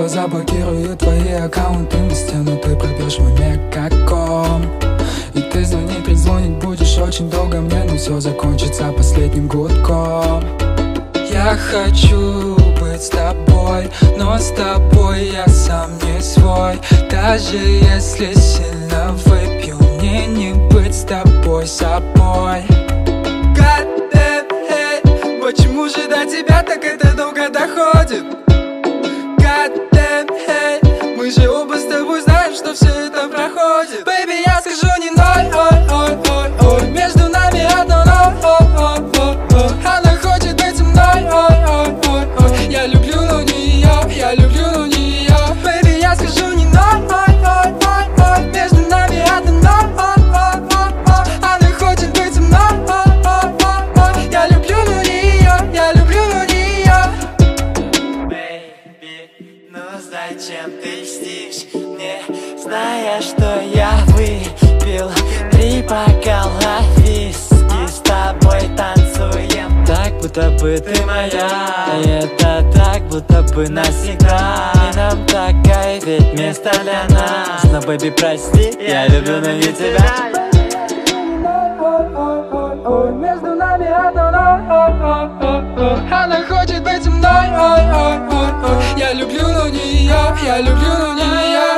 заблокирую твои аккаунты, на стену ты пробьешь мой мегаком. И ты звонить, перезвонить будешь очень долго мне, но все закончится последним гудком. Я хочу быть с тобой, но с тобой я сам не свой. Даже если сильно выпью, мне не быть с тобой собой. God damn, hey, почему же до тебя так это долго доходит? God damn, hey, мы же оба с тобой знаем, что все это проходит. Baby, я скажу не ноль, ой, ой, ой, ой. Между нами одно но, ой, ой, ой, ой. Она хочет быть со мной, ой, ой, ой, ой. Я люблю, но не ее, я люблю, но не ее. Baby, я скажу не ноль, ой, ой, ой, ой. Между нами одно но, ой, ой, ой, ой. Она хочет быть со мной, ой, ой, ой, ой. Я люблю, но не ее, я люблю, но не ее. Baby, ну зачем ты льстишь мне, зная, что я выпил 3 бокала виски, с тобой танцуем так, будто бы ты моя. И это так, будто бы навсегда. И нам такая ведь место для нас. Но, baby, прости, я люблю, но не тебя. Между нами одно но, она хочет быть со мной, ой, ой, ой, ой. Я люблю, но не ее, я люблю, но не ее.